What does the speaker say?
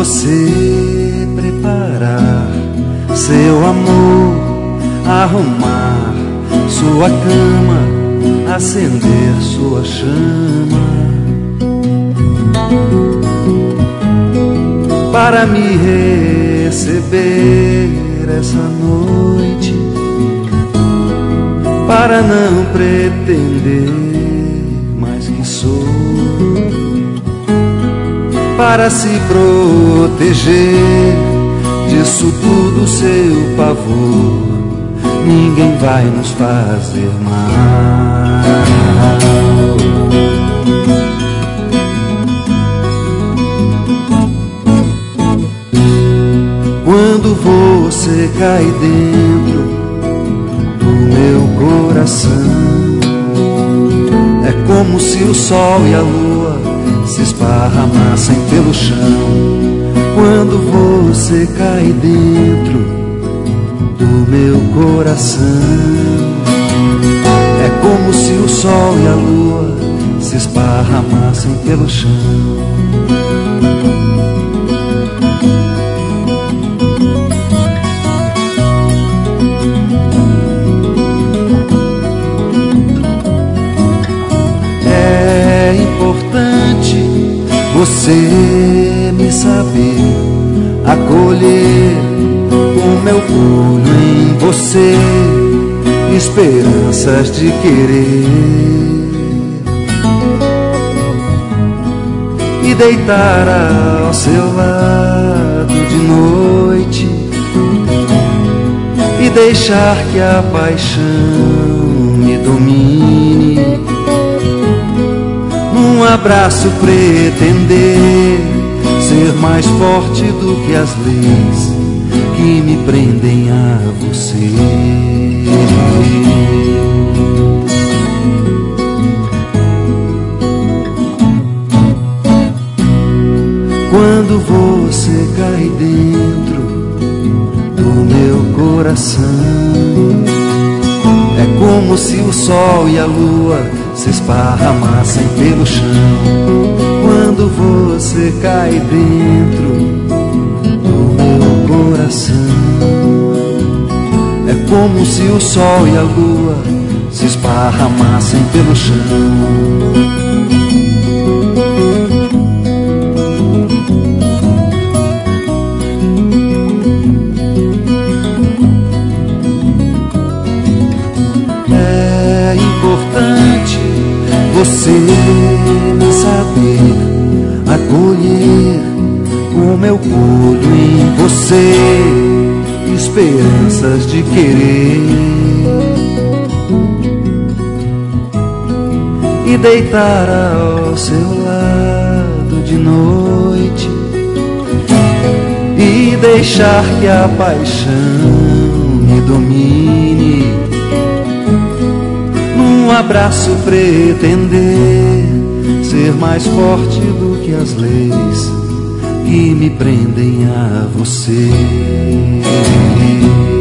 você preparar seu amor, arrumar sua cama, acender sua chama, para me receber essa noite, para não pretender mais que sou, para se proteger disso tudo seu pavor, ninguém vai nos fazer mal. Quando você cai dentro do meu coração, é como se o sol e a lua se esparramassem pelo chão. Quando você cai dentro do meu coração, é como se o sol e a lua se esparramassem pelo chão. É importante você me saber acolher com meu olho em você, esperanças de querer, e deitar ao seu lado de noite, e deixar que a paixão me domine, num abraço pretender ser mais forte do que as leis que me prendem a você. Quando você cai dentro do meu coração, é como se o sol e a lua se esparramassem pelo chão. Quando você cai dentro do meu coração, é como se o sol e a lua se esparramassem pelo chão. É importante você me saber acolher com meu olho em você, esperanças de querer, e deitar ao seu lado de noite, e deixar que a paixão me domine, num abraço pretender ser mais forte do que as leis que me prendem a você.